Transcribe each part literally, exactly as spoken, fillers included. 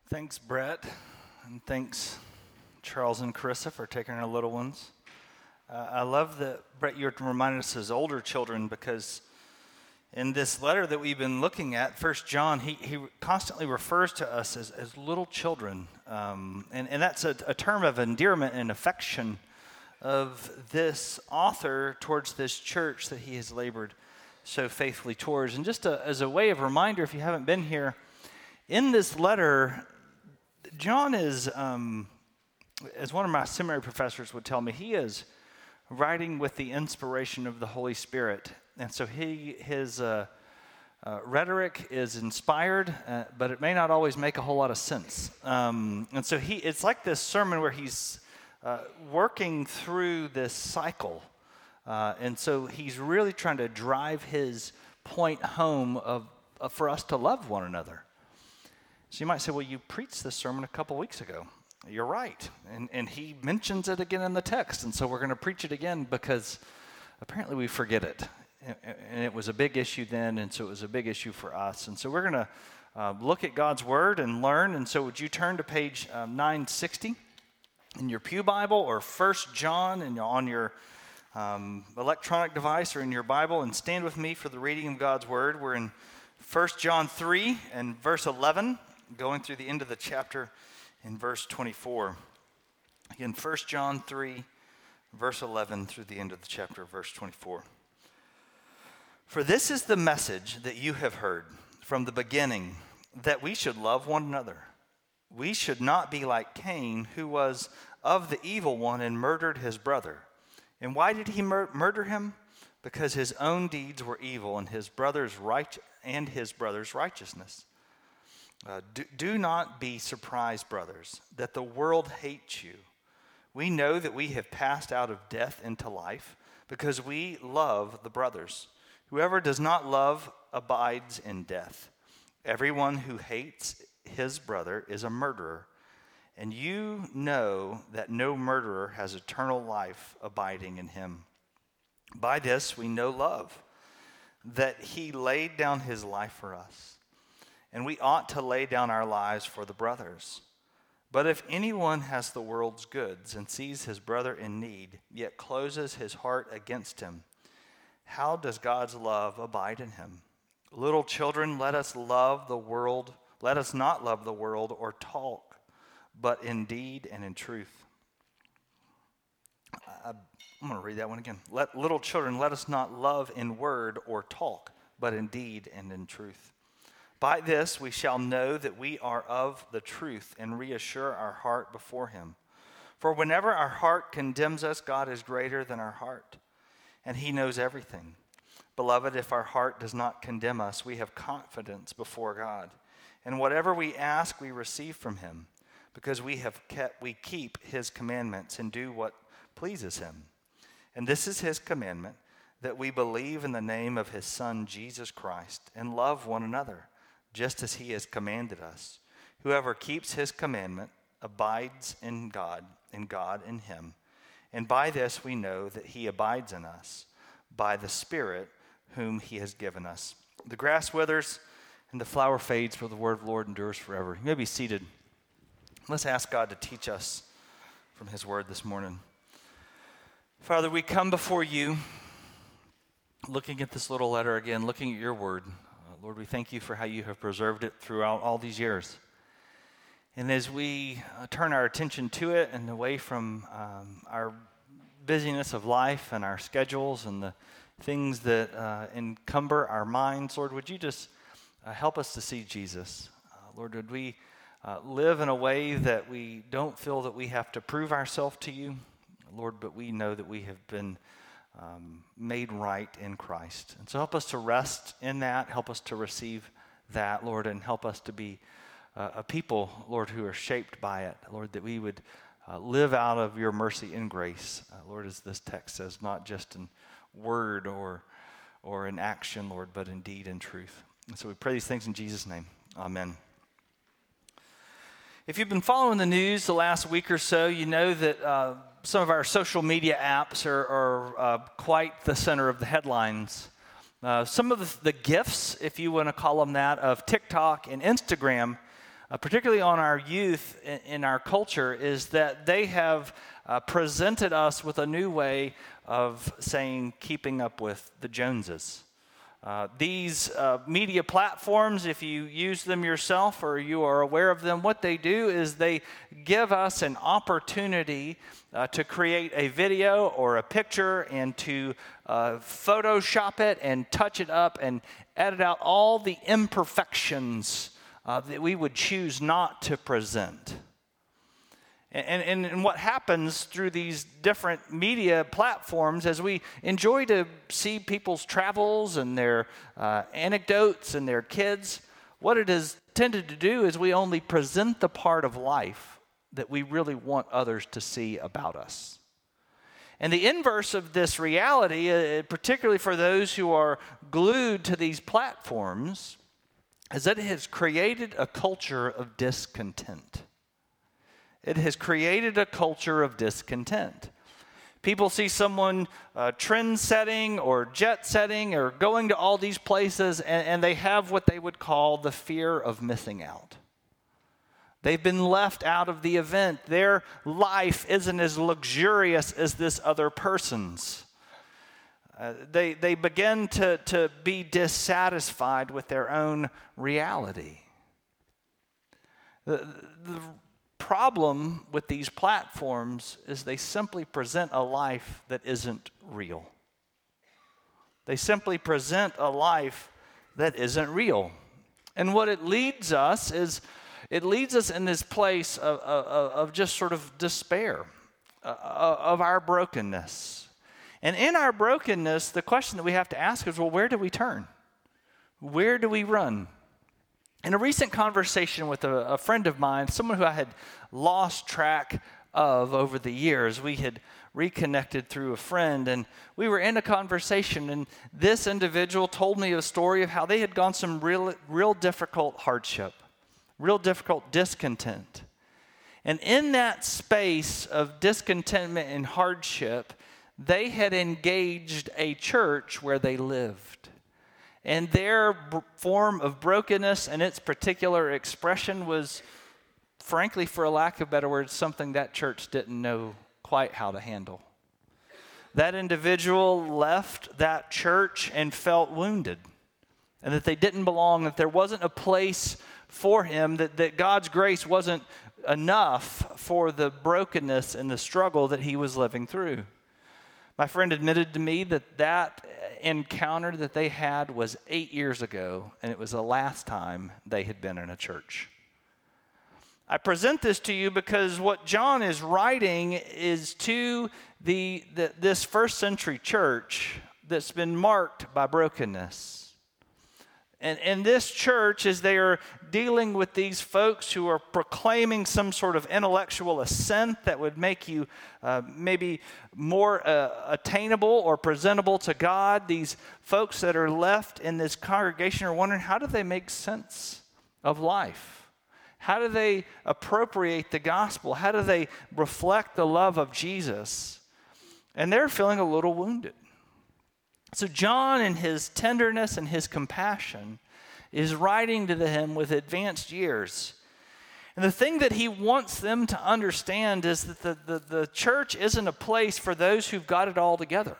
Thanks, Brett, and thanks, Charles and Carissa, for taking our little ones. Uh, I love that, Brett, you're reminding us as older children, because in this letter that we've been looking at, First John, he, he constantly refers to us as, as little children, um, and, and that's a, a term of endearment and affection of this author towards this church that he has labored so faithfully towards. And just a, as a way of reminder, if you haven't been here, in this letter, John is, um, as one of my seminary professors would tell me, he is writing with the inspiration of the Holy Spirit. And so he his uh, uh, rhetoric is inspired, uh, but it may not always make a whole lot of sense. Um, and so he it's like this sermon where he's uh, working through this cycle. Uh, and so he's really trying to drive his point home of, of for us to love one another. So you might say, well, you preached this sermon a couple weeks ago. You're right. And and he mentions it again in the text. And so we're going to preach it again because apparently we forget it. And it was a big issue then, and so it was a big issue for us. And so we're going to uh, look at God's Word and learn. And so would you turn to page um, nine sixty in your Pew Bible, or First John and on your um, electronic device or in your Bible, and stand with me for the reading of God's Word. We're in First John three and verse eleven. Going through the end of the chapter in verse twenty-four. Again, First John three, verse eleven through the end of the chapter, verse twenty-four. For this is the message that you have heard from the beginning, that we should love one another. We should not be like Cain, who was of the evil one and murdered his brother. And why did he mur- murder him? Because his own deeds were evil, and his brother's right and his brother's righteousness. Uh, do, do not be surprised, brothers, that the world hates you. We know that we have passed out of death into life because we love the brothers. Whoever does not love abides in death. Everyone who hates his brother is a murderer, and you know that no murderer has eternal life abiding in him. By this we know love, that he laid down his life for us. And we ought to lay down our lives for the brothers. But if anyone has the world's goods and sees his brother in need, yet closes his heart against him, how does God's love abide in him? Little children, let us love the world. Let us not love the world or talk, but in deed and in truth. I, I'm going to read that one again. Let little children, let us not love in word or talk, but in deed and in truth. By this we shall know that we are of the truth and reassure our heart before him. For whenever our heart condemns us, God is greater than our heart, and he knows everything. Beloved, if our heart does not condemn us, we have confidence before God. And whatever we ask, we receive from him, because we have kept, we keep his commandments and do what pleases him. And this is his commandment, that we believe in the name of his Son, Jesus Christ, and love one another, just as he has commanded us. Whoever keeps his commandment abides in God, and God in him. And by this we know that he abides in us, by the Spirit whom he has given us. The grass withers and the flower fades, but the word of the Lord endures forever. You may be seated. Let's ask God to teach us from his word this morning. Father, we come before you, looking at this little letter again, looking at your word. Lord, we thank you for how you have preserved it throughout all these years. And as we uh, turn our attention to it and away from um, our busyness of life and our schedules and the things that uh, encumber our minds, Lord, would you just uh, help us to see Jesus? Uh, Lord, would we uh, live in a way that we don't feel that we have to prove ourselves to you, Lord, but we know that we have been Um, made right in Christ. And so help us to rest in that, help us to receive that, Lord, and help us to be uh, a people, Lord, who are shaped by it, Lord, that we would uh, live out of your mercy and grace, uh, Lord, as this text says, not just in word or or in action, Lord, but in deed and truth. And so we pray these things in Jesus' name. Amen. If you've been following the news the last week or so, you know that uh, some of our social media apps are, are uh, quite the center of the headlines. Uh, some of the, the gifts, if you want to call them that, of TikTok and Instagram uh, particularly on our youth in, in our culture, is that they have uh, presented us with a new way of saying keeping up with the Joneses. Uh, these uh, media platforms, if you use them yourself or you are aware of them, what they do is they give us an opportunity uh, to create a video or a picture and to uh, Photoshop it and touch it up and edit out all the imperfections uh, that we would choose not to present. And, and, and what happens through these different media platforms as we enjoy to see people's travels and their uh, anecdotes and their kids, what it has tended to do is we only present the part of life that we really want others to see about us. And the inverse of this reality, uh, particularly for those who are glued to these platforms, is that it has created a culture of discontent. It has created a culture of discontent. People see someone uh, trend setting or jet setting or going to all these places, and, and they have what they would call the fear of missing out. They've been left out of the event. Their life isn't as luxurious as this other person's. Uh, they, they begin to, to be dissatisfied with their own reality. The, the problem with these platforms is they simply present a life that isn't real. They simply present a life that isn't real. And what it leads us is, it leads us in this place of, of, of just sort of despair, uh, of our brokenness. And in our brokenness, the question that we have to ask is, well, where do we turn? Where do we run? In a recent conversation with a, a friend of mine, someone who I had lost track of over the years, we had reconnected through a friend, and we were in a conversation, and this individual told me a story of how they had gone some real, real difficult hardship, real difficult discontent. And in that space of discontentment and hardship, they had engaged a church where they lived. And their b- form of brokenness and its particular expression was, frankly, for a lack of better words, something that church didn't know quite how to handle. That individual left that church and felt wounded, and that they didn't belong, that there wasn't a place for him, that, that God's grace wasn't enough for the brokenness and the struggle that he was living through. My friend admitted to me that that encounter that they had was eight years ago, and it was the last time they had been in a church. I present this to you because what John is writing is to the, the this first century church that's been marked by brokenness. And in this church, as they are dealing with these folks who are proclaiming some sort of intellectual assent that would make you uh, maybe more uh, attainable or presentable to God, these folks that are left in this congregation are wondering, how do they make sense of life? How do they appropriate the gospel? How do they reflect the love of Jesus? And they're feeling a little wounded. So John, in his tenderness and his compassion, is writing to them with advanced years. And the thing that he wants them to understand is that the, the, the church isn't a place for those who've got it all together.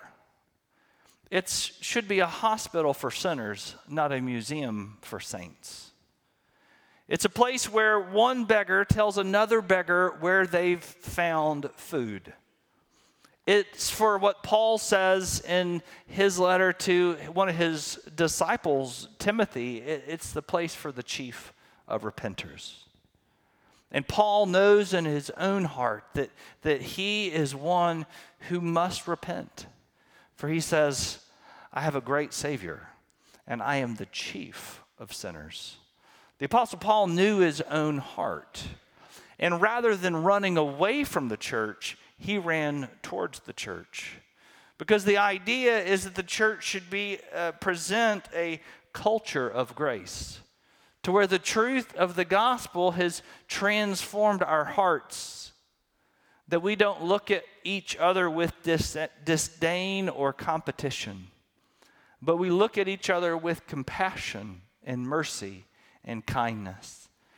It should be a hospital for sinners, not a museum for saints. It's a place where one beggar tells another beggar where they've found food. It's for what Paul says in his letter to one of his disciples, Timothy. It's the place for the chief of repenters. And Paul knows in his own heart that, that he is one who must repent. For he says, I have a great Savior, and I am the chief of sinners. The Apostle Paul knew his own heart. And rather than running away from the church, he ran towards the church. Because the idea is that the church should be uh, present a culture of grace, to where the truth of the gospel has transformed our hearts, that we don't look at each other with dis- disdain or competition, but we look at each other with compassion and mercy and kindness.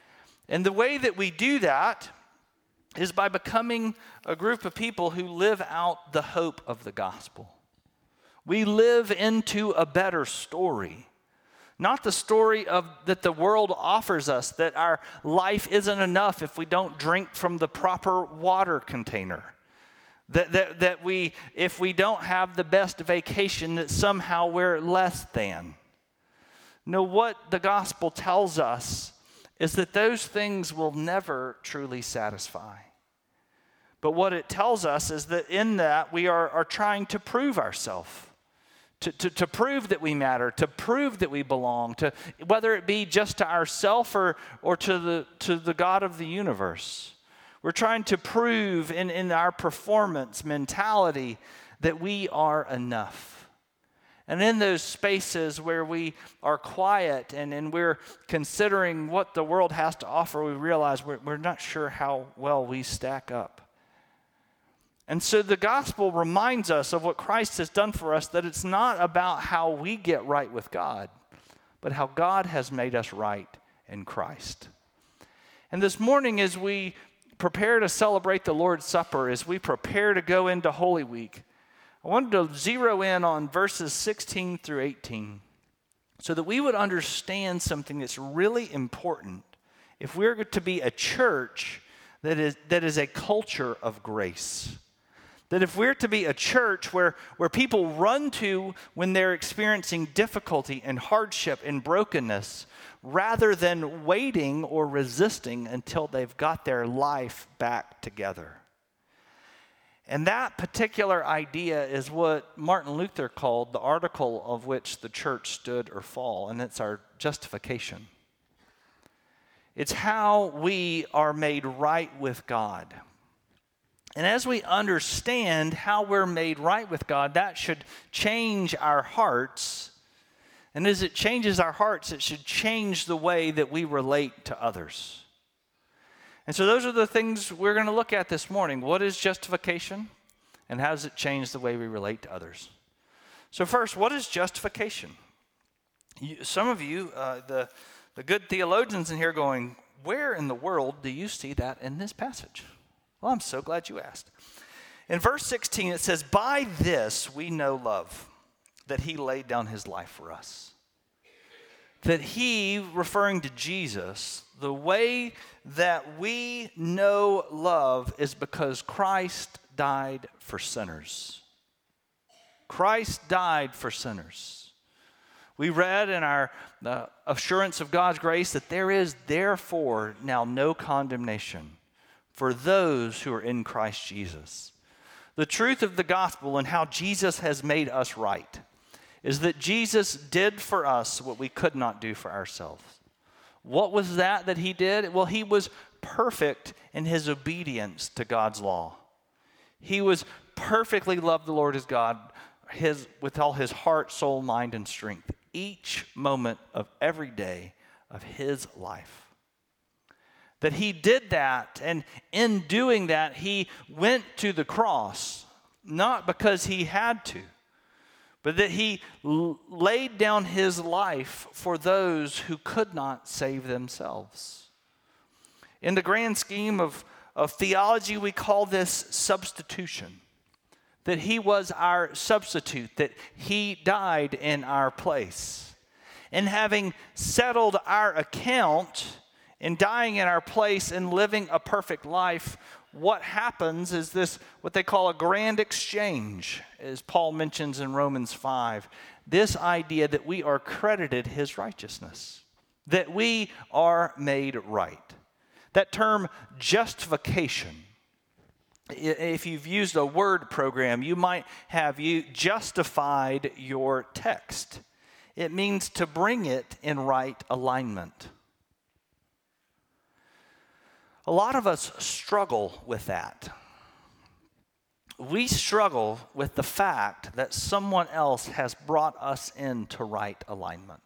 And the way that we do that is by becoming a group of people who live out the hope of the gospel. We live into a better story. Not the story of that the world offers us, that our life isn't enough if we don't drink from the proper water container. That, that, that we, if we don't have the best vacation, that somehow we're less than. No, what the gospel tells us is that those things will never truly satisfy. But what it tells us is that in that we are, are trying to prove ourselves. To, to, to prove that we matter, to prove that we belong, to whether it be just to ourselves or, or to the to the God of the universe. We're trying to prove in, in our performance mentality that we are enough. And in those spaces where we are quiet and, and we're considering what the world has to offer, we realize we're, we're not sure how well we stack up. And so the gospel reminds us of what Christ has done for us, that it's not about how we get right with God, but how God has made us right in Christ. And this morning, as we prepare to celebrate the Lord's Supper, as we prepare to go into Holy Week, I wanted to zero in on verses sixteen through eighteen so that we would understand something that's really important if we're to be a church that is, that is a culture of grace. That if we're to be a church where, where people run to when they're experiencing difficulty and hardship and brokenness, rather than waiting or resisting until they've got their life back together. And that particular idea is what Martin Luther called the article of which the church stood or fall, and it's our justification. It's how we are made right with God. And as we understand how we're made right with God, that should change our hearts. And as it changes our hearts, it should change the way that we relate to others. And so those are the things we're going to look at this morning. What is justification? And how does it change the way we relate to others? So first, what is justification? You, some of you, uh, the, the good theologians in here going, where in the world do you see that in this passage? Well, I'm so glad you asked. In verse sixteen, it says, by this we know love, that he laid down his life for us. That he, referring to Jesus, the way that we know love is because Christ died for sinners. Christ died for sinners. We read in our uh, assurance of God's grace that there is therefore now no condemnation for those who are in Christ Jesus. The truth of the gospel and how Jesus has made us right is that Jesus did for us what we could not do for ourselves. What was that that he did? Well, he was perfect in his obedience to God's law. He was perfectly loved the Lord his God his, with all his heart, soul, mind, and strength, each moment of every day of his life. That he did that, and in doing that, he went to the cross, not because he had to, but that he l- laid down his life for those who could not save themselves. In the grand scheme of, of theology, we call this substitution. That he was our substitute, that he died in our place. And having settled our account, in dying in our place and living a perfect life, what happens is this, what they call a grand exchange, as Paul mentions in Romans five. This idea that we are credited his righteousness, that we are made right. That term justification, if you've used a word program, you might have you justified your text. It means to bring it in right alignment. A lot of us struggle with that. We struggle with the fact that someone else has brought us into right alignment.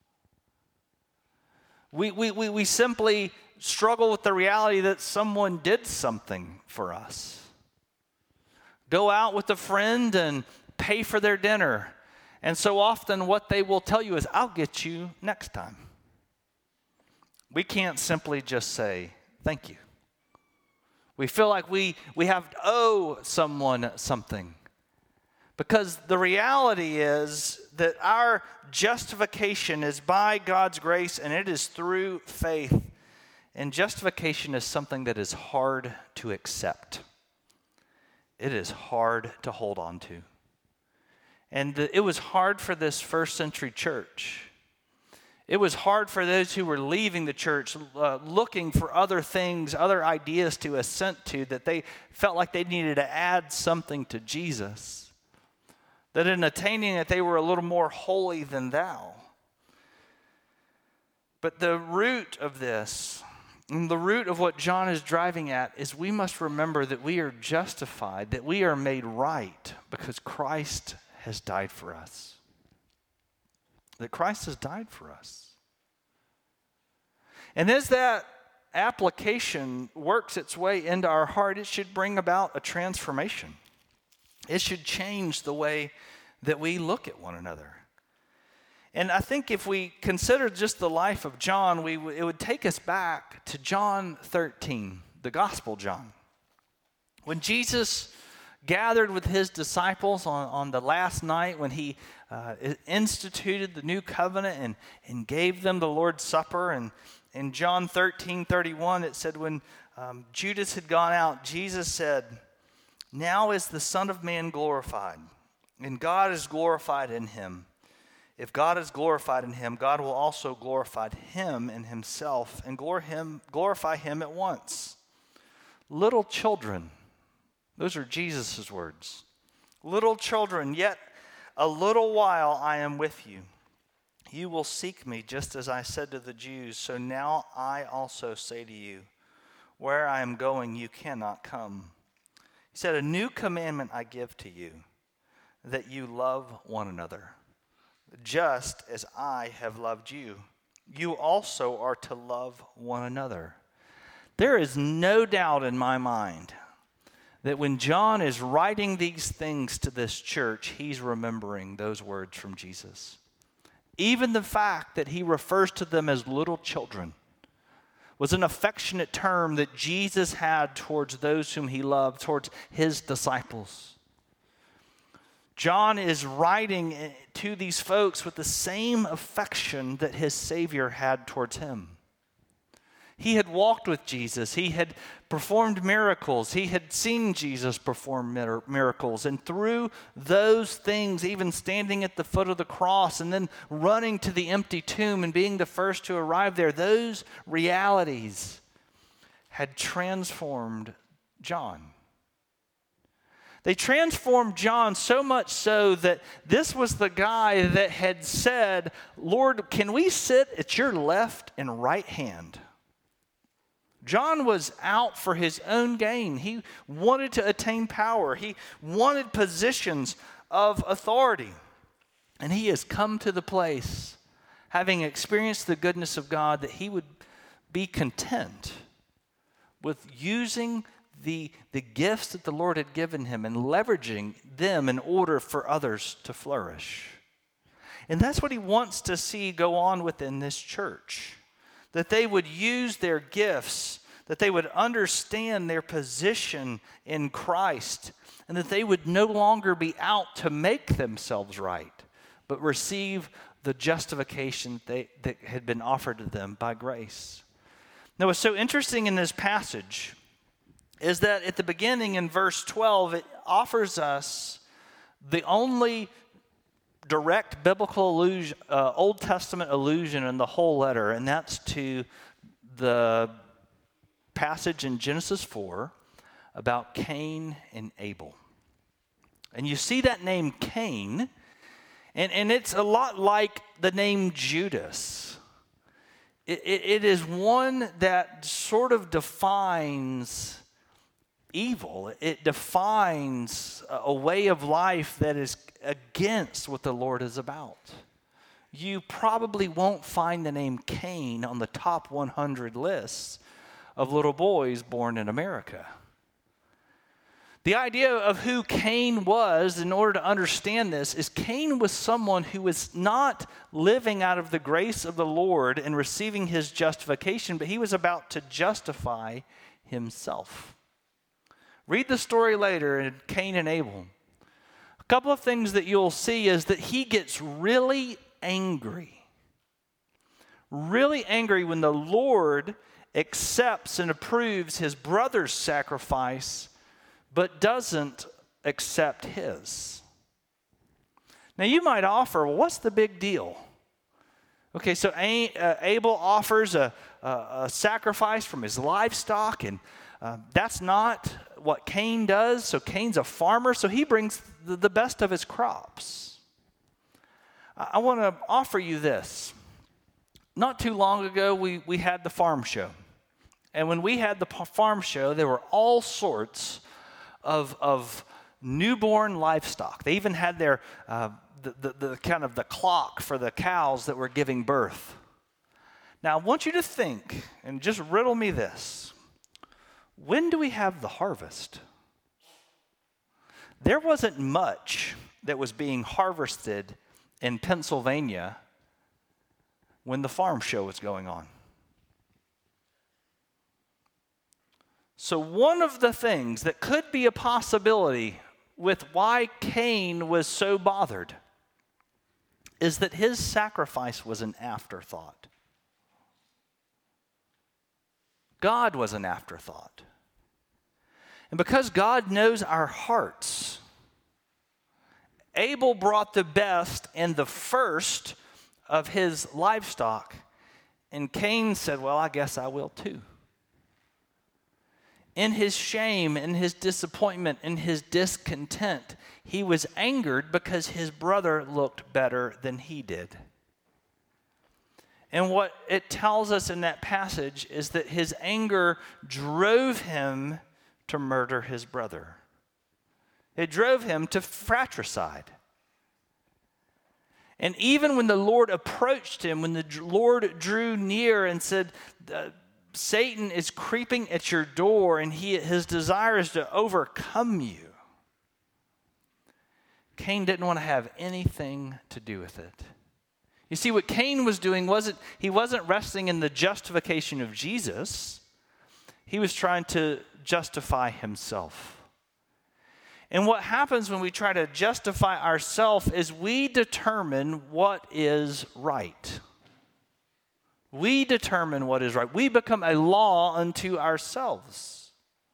We, we, we, we simply struggle with the reality that someone did something for us. Go out with a friend and pay for their dinner. And so often what they will tell you is, I'll get you next time. we can't simply just say, thank you. We feel like we, we have to owe someone something. Because the reality is that our justification is by God's grace, and it is through faith. And justification is something that is hard to accept. It is hard to hold on to. And the, it was hard for this first century church. It was hard for those who were leaving the church, uh, looking for other things, other ideas to assent to, that they felt like they needed to add something to Jesus. That in attaining it, they were a little more holy than thou. But the root of this, and the root of what John is driving at, is we must remember that we are justified, that we are made right because Christ has died for us. That Christ has died for us. And as that application works its way into our heart, it should bring about a transformation. It should change the way that we look at one another. And I think if we consider just the life of John, we w- it would take us back to John thirteen, the Gospel John. When Jesus gathered with his disciples on, on the last night when he uh, instituted the new covenant and, and gave them the Lord's Supper. And in John thirteen thirty-one, it said when um, Judas had gone out, Jesus said, "Now is the Son of Man glorified, and God is glorified in him. If God is glorified in him, God will also glorify him in himself and glor- him, glorify him at once. Little children," those are Jesus' words. "Little children, yet a little while I am with you. You will seek me just as I said to the Jews. So now I also say to you, where I am going, you cannot come. He said, a new commandment I give to you, that you love one another. Just as I have loved you, you also are to love one another." There is no doubt in my mind that when John is writing these things to this church, he's remembering those words from Jesus. Even the fact that he refers to them as little children was an affectionate term that Jesus had towards those whom he loved, towards his disciples. John is writing to these folks with the same affection that his Savior had towards him. He had walked with Jesus. He had performed miracles. He had seen Jesus perform mir- miracles. And through those things, even standing at the foot of the cross and then running to the empty tomb and being the first to arrive there, those realities had transformed John. They transformed John so much so that this was the guy that had said, "Lord, can we sit at your left and right hand?" John was out for his own gain. He wanted to attain power. He wanted positions of authority. And he has come to the place, having experienced the goodness of God, that he would be content with using the, the gifts that the Lord had given him and leveraging them in order for others to flourish. And that's what he wants to see go on within this church. That they would use their gifts, that they would understand their position in Christ, and that they would no longer be out to make themselves right, but receive the justification they, that had been offered to them by grace. Now, what's so interesting in this passage is that at the beginning in verse twelve, it offers us the only direct biblical allusion, uh, Old Testament allusion in the whole letter, and that's to the passage in Genesis four about Cain and Abel. And you see that name Cain, and, and it's a lot like the name Judas. It, it, it is one that sort of defines evil. It defines a way of life that is against what the Lord is about. You probably won't find the name Cain on the top one hundred lists of little boys born in America. The idea of who Cain was, in order to understand this, is Cain was someone who was not living out of the grace of the Lord and receiving his justification, but he was about to justify himself. Read the story later in Cain and Abel. A couple of things that you'll see is that he gets really angry. Really angry when the Lord accepts and approves his brother's sacrifice, but doesn't accept his. Now you might offer, well, what's the big deal? Okay, so Abel offers a, a, a sacrifice from his livestock, and uh, that's not what Cain does. So Cain's a farmer, so he brings the, the best of his crops. I, I want to offer you this. Not too long ago, we, we had the farm show. And when we had the farm show, there were all sorts Of, of newborn livestock. They even had their uh, the, the, the kind of the clock for the cows that were giving birth. Now I want you to think and just riddle me this. When do we have the harvest? There wasn't much that was being harvested in Pennsylvania when the farm show was going on. So one of the things that could be a possibility with why Cain was so bothered is that his sacrifice was an afterthought. God was an afterthought. And because God knows our hearts, Abel brought the best and the first of his livestock, and Cain said, well, I guess I will too. In his shame, in his disappointment, in his discontent, he was angered because his brother looked better than he did. And what it tells us in that passage is that his anger drove him to murder his brother. It drove him to fratricide. And even when the Lord approached him, when the Lord drew near and said, Satan is creeping at your door, and he, his desire is to overcome you, Cain didn't want to have anything to do with it. You see, what Cain was doing wasn't, he wasn't resting in the justification of Jesus. He was trying to justify himself. And what happens when we try to justify ourselves is we determine what is right. We determine what is right. We become a law unto ourselves.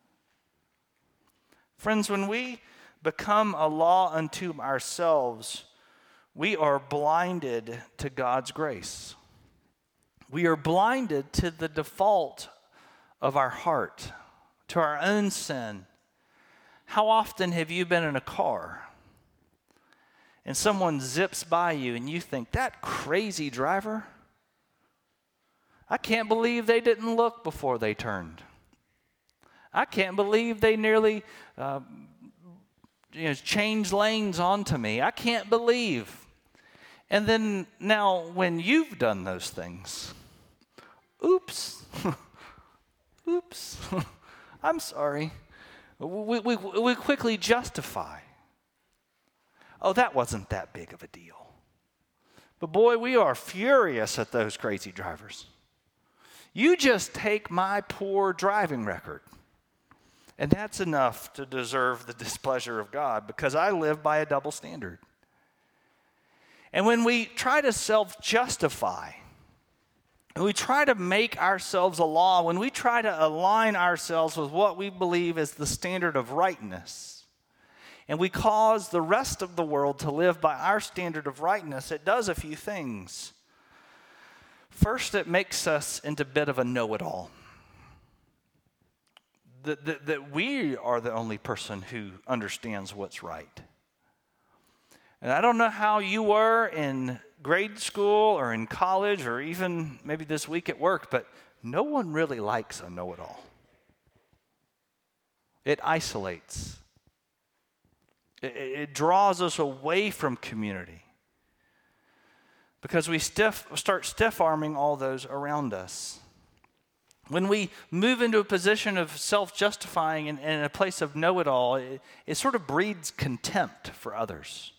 Friends, when we become a law unto ourselves, we are blinded to God's grace. We are blinded to the default of our heart, to our own sin. How often have you been in a car and someone zips by you and you think, that crazy driver, I can't believe they didn't look before they turned. I can't believe they nearly uh, you know, changed lanes onto me. I can't believe. And then now when you've done those things, oops, oops, I'm sorry. We, we, we quickly justify. Oh, that wasn't that big of a deal. But boy, we are furious at those crazy drivers. You just take my poor driving record, and that's enough to deserve the displeasure of God, because I live by a double standard. And when we try to self-justify, when we try to make ourselves a law, when we try to align ourselves with what we believe is the standard of rightness, and we cause the rest of the world to live by our standard of rightness, it does a few things. First, it makes us into a bit of a know-it-all. That, that, that we are the only person who understands what's right. And I don't know how you were in grade school or in college or even maybe this week at work, but no one really likes a know-it-all. It isolates. It, it draws us away from community, because we stiff, start stiff-arming all those around us. When we move into a position of self-justifying and, and a place of know-it-all, it, it sort of breeds contempt for others.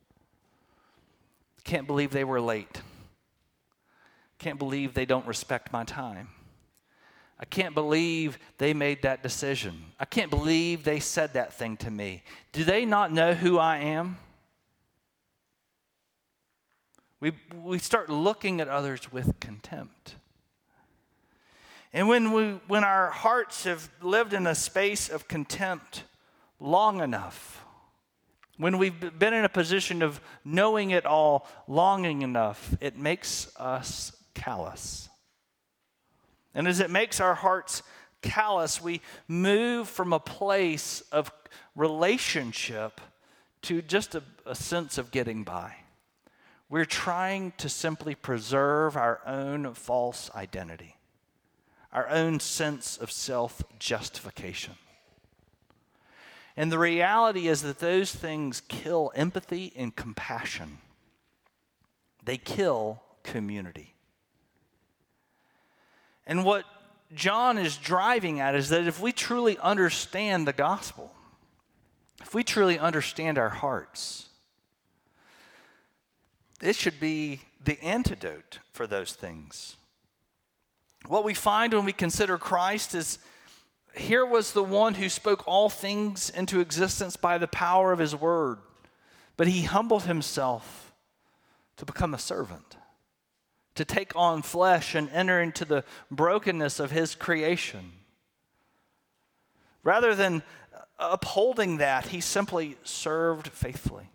Can't believe they were late. Can't believe they don't respect my time. I can't believe they made that decision. I can't believe they said that thing to me. Do they not know who I am? We, we start looking at others with contempt. And when we, when our hearts have lived in a space of contempt long enough, when we've been in a position of knowing it all longing enough, it makes us callous. And as it makes our hearts callous, we move from a place of relationship to just a, a sense of getting by. We're trying to simply preserve our own false identity, our own sense of self-justification. And the reality is that those things kill empathy and compassion. They kill community. And what John is driving at is that if we truly understand the gospel, if we truly understand our hearts, it should be the antidote for those things. What we find when we consider Christ is, here was the one who spoke all things into existence by the power of his word, but he humbled himself to become a servant, to take on flesh and enter into the brokenness of his creation. Rather than upholding that, he simply served faithfully.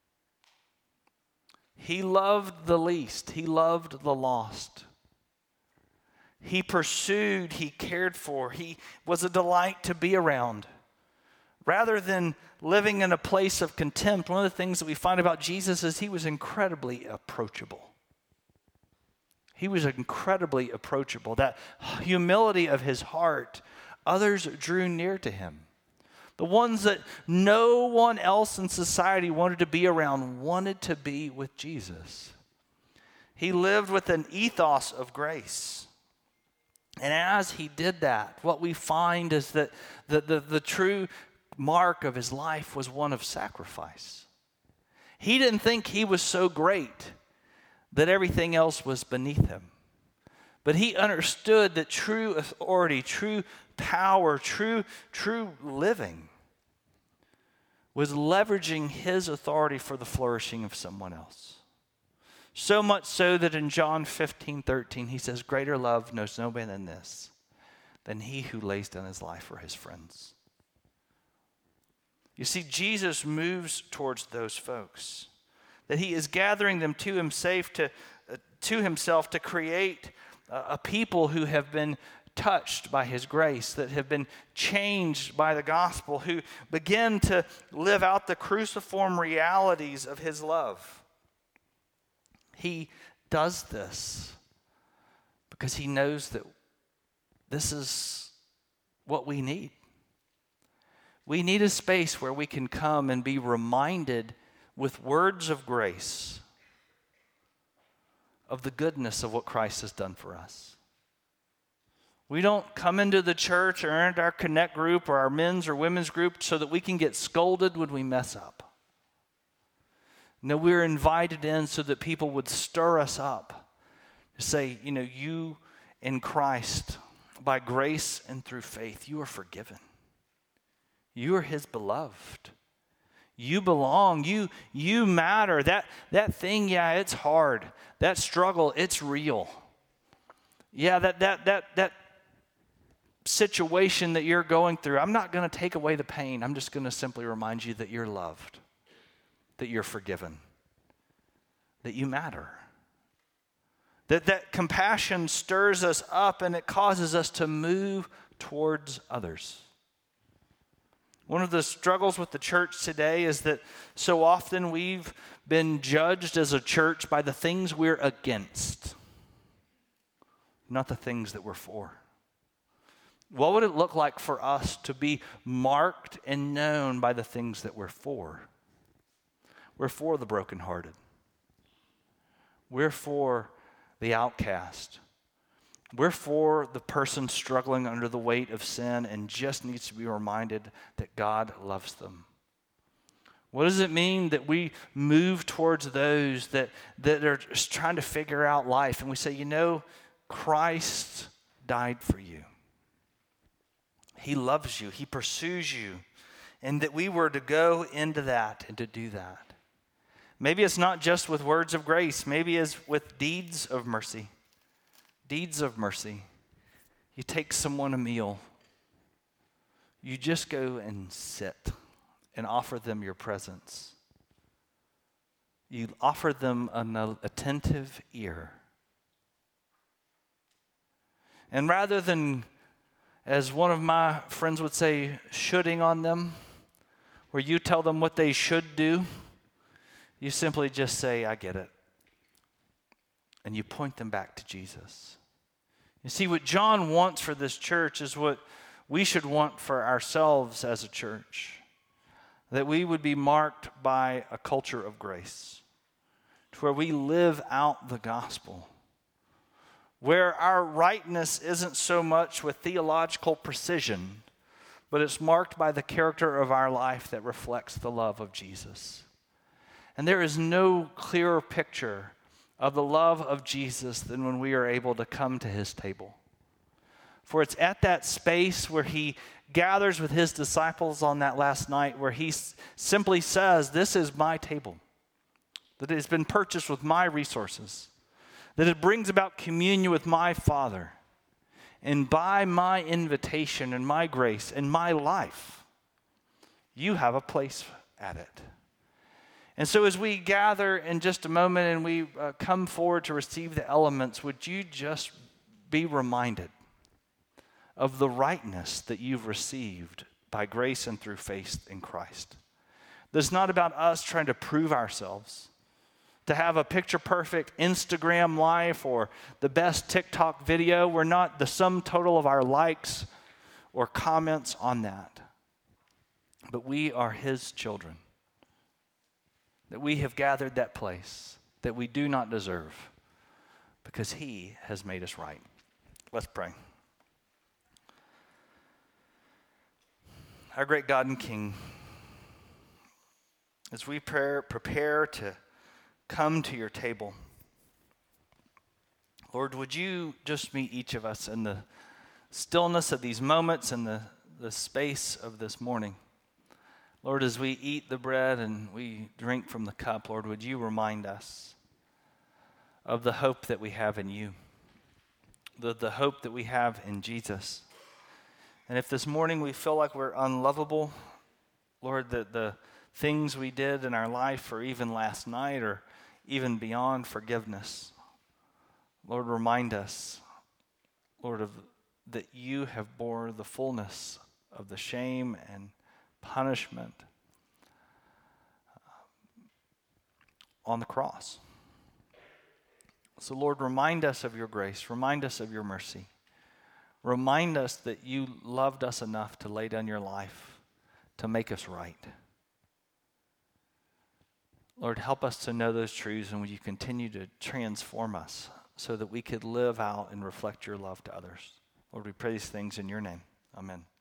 He loved the least. He loved the lost. He pursued, he cared for, he was a delight to be around. Rather than living in a place of contempt, one of the things that we find about Jesus is he was incredibly approachable. He was incredibly approachable. That humility of his heart, others drew near to him. The ones that no one else in society wanted to be around wanted to be with Jesus. He lived with an ethos of grace. And as he did that, what we find is that the, the, the true mark of his life was one of sacrifice. He didn't think he was so great that everything else was beneath him. But he understood that true authority, true power, true, true living was leveraging his authority for the flourishing of someone else. So much so that in John fifteen thirteen, he says, greater love knows no man than this, than he who lays down his life for his friends. You see, Jesus moves towards those folks, that he is gathering them to himself to, uh, to himself to create uh, a people who have been touched by his grace, that have been changed by the gospel, who begin to live out the cruciform realities of his love. He does this because he knows that this is what we need. We need a space where we can come and be reminded with words of grace of the goodness of what Christ has done for us. We don't come into the church or into our connect group or our men's or women's group so that we can get scolded when we mess up. No, we're invited in so that people would stir us up to say, you know, you in Christ, by grace and through faith, you are forgiven. You are his beloved. You belong. You, you matter. That, that thing, yeah, it's hard. That struggle, it's real. Yeah, that, that, that, that situation that you're going through, I'm not going to take away the pain. I'm just going to simply remind you that you're loved, that you're forgiven, that you matter. That that compassion stirs us up and it causes us to move towards others. One of the struggles with the church today is that so often we've been judged as a church by the things we're against, not the things that we're for. What would it look like for us to be marked and known by the things that we're for? We're for the brokenhearted. We're for the outcast. We're for the person struggling under the weight of sin and just needs to be reminded that God loves them. What does it mean that we move towards those that, that are just trying to figure out life and we say, you know, Christ died for you. He loves you. He pursues you. And that we were to go into that and to do that. Maybe it's not just with words of grace. Maybe it's with deeds of mercy. Deeds of mercy. You take someone a meal. You just go and sit and offer them your presence. You offer them an attentive ear. And rather than, as one of my friends would say, shoulding on them, where you tell them what they should do, you simply just say, I get it. And you point them back to Jesus. You see, what John wants for this church is what we should want for ourselves as a church. That we would be marked by a culture of grace, to where we live out the gospel, where our rightness isn't so much with theological precision, but it's marked by the character of our life that reflects the love of Jesus. And there is no clearer picture of the love of Jesus than when we are able to come to his table. For it's at that space where he gathers with his disciples on that last night where he s- simply says, this is my table, that it has been purchased with my resources, that it brings about communion with my Father. And by my invitation and my grace and my life, you have a place at it. And so as we gather in just a moment and we uh, come forward to receive the elements, would you just be reminded of the rightness that you've received by grace and through faith in Christ? That's not about us trying to prove ourselves, to have a picture-perfect Instagram life or the best TikTok video. We're not the sum total of our likes or comments on that. But we are his children. That we have gathered that place that we do not deserve because he has made us right. Let's pray. Our great God and King, as we pray, prepare to come to your table, Lord, would you just meet each of us in the stillness of these moments and the, the space of this morning? Lord, as we eat the bread and we drink from the cup, Lord, would you remind us of the hope that we have in you, the, the hope that we have in Jesus. And if this morning we feel like we're unlovable, Lord, that the things we did in our life or even last night or even beyond forgiveness, Lord, remind us, Lord, of that you have bore the fullness of the shame and punishment on the cross. So, Lord, remind us of your grace. Remind us of your mercy. Remind us that you loved us enough to lay down your life to make us right. Lord, help us to know those truths, and would you continue to transform us so that we could live out and reflect your love to others. Lord, we pray these things in your name. Amen.